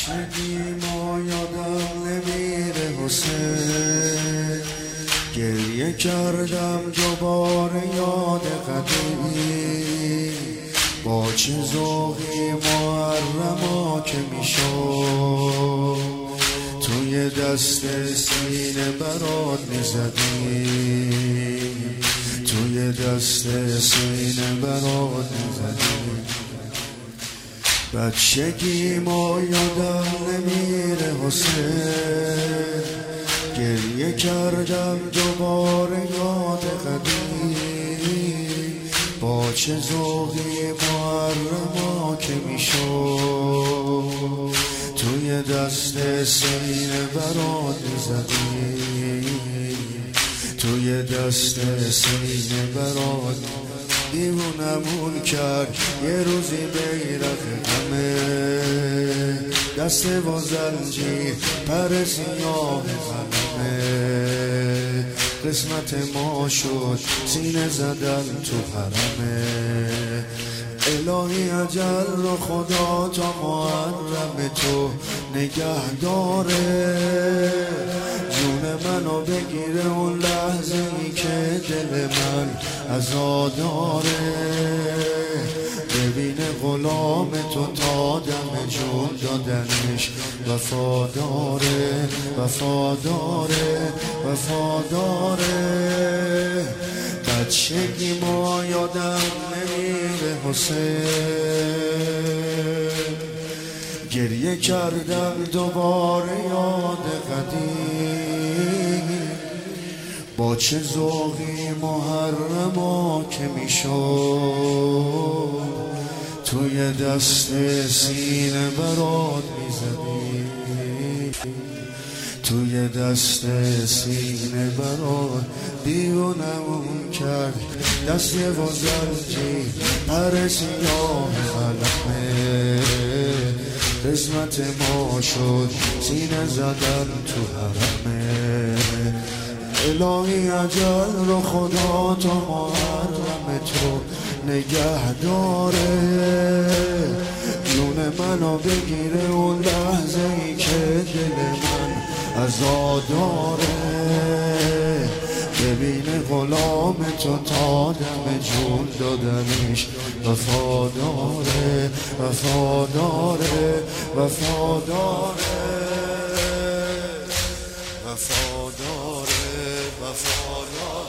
بچگی ما یادم نمیره حسین، گریه کردم دوباره یاد قدیمی، با چه ذوقی محرما که میشد توی دست سینه برات میزدیم، توی دست سینه برات میزدیم. بچگی ما یادم نمیره حسین، گریه کردم دوباره یاد قدیم، با چه ذوقی محرما که میشد توی دست سینه برات میزدیم، توی دست سینه برات دیوونمون کرد یه روزی بیرق همه، دست و زنجیر پر سیاه قلمه، قسمت ما شد سینه زدن تو حرمه. الهی اجل رو خدا تا محرم تو نگه داره، جون منو بگیره اون لحظه ای که دل من عزاداره، ببین غلام تو تا دم جون دادنش وفاداره، وفاداره، وفاداره. بچگی ما یادم نمیره حسین، گریه کردم دوباره یاد قدیم، با چه ذوقی محرما که میشد توی دست سینه برات میزدیم، توی دست سینه برات دیوونمون کرد دست و زنجیر پر سیاه قلمه، قسمت ما شد سینه زدن تو حرمه. الهی اجل رو خدا تا محرم تو نگه داره، جون منو بگیره اون لحظه ای که دل من عزاداره، ببین غلام تو تا دم جون دادنش وفاداره، وفاداره، وفاداره، وفاداره، وفاداره.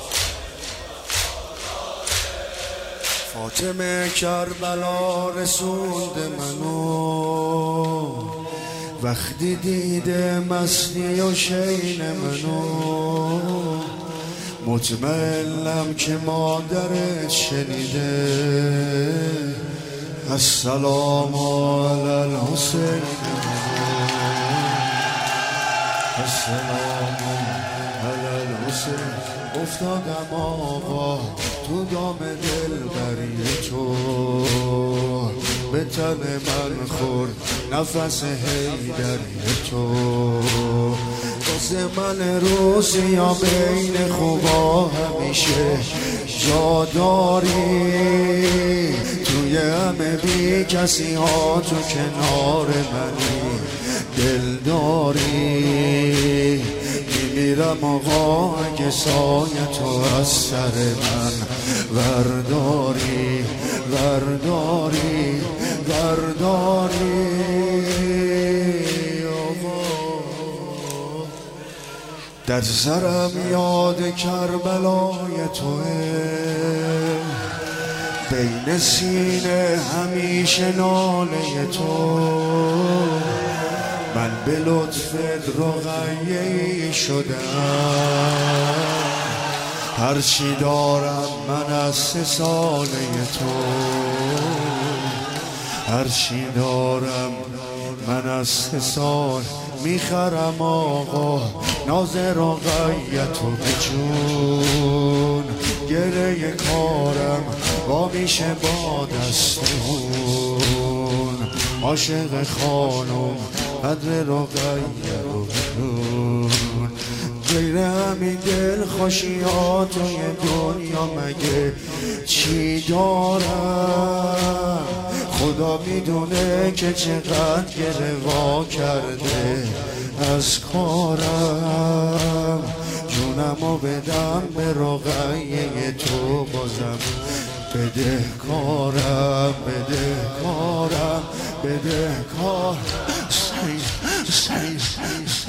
فاطمه کربلا رسوند منو، وقتی دیده مستی و شین منو، مطمئنم که مادرت شنیده السلام علی الحسین، السلام علی الحسین. افتادم آقا تو دام دلبری تو، به تن من خورد نفس حیدری تو، واسه من روسیا بین خوبا همیشه جا داری، توی همه بی کسی ها تو کنار منی دلداری، میمیرم آقا اگه سایه تو از سر من ورداری، ورداری، ورداری. در سرم یاد کربلای توه، بین سینه همیشه ناله تو، من به لطفت رقیه‌ای شدم، هرچی دارم من از 3 ساله تو، هرچی دارم من از 3 سال میخرم آقا ناز رقیتو به جون، گره کارم با میشه با دستون، عاشق خانم قدر رقیه رو بدون، غیر همین دل خوشی ها توی دنیا مگه چی دارم، خدا میدونه که چقدر گروا کرده از کارم، جونمو بدم به رقیه تو بازم بده کارم، بده کارم، بده کار.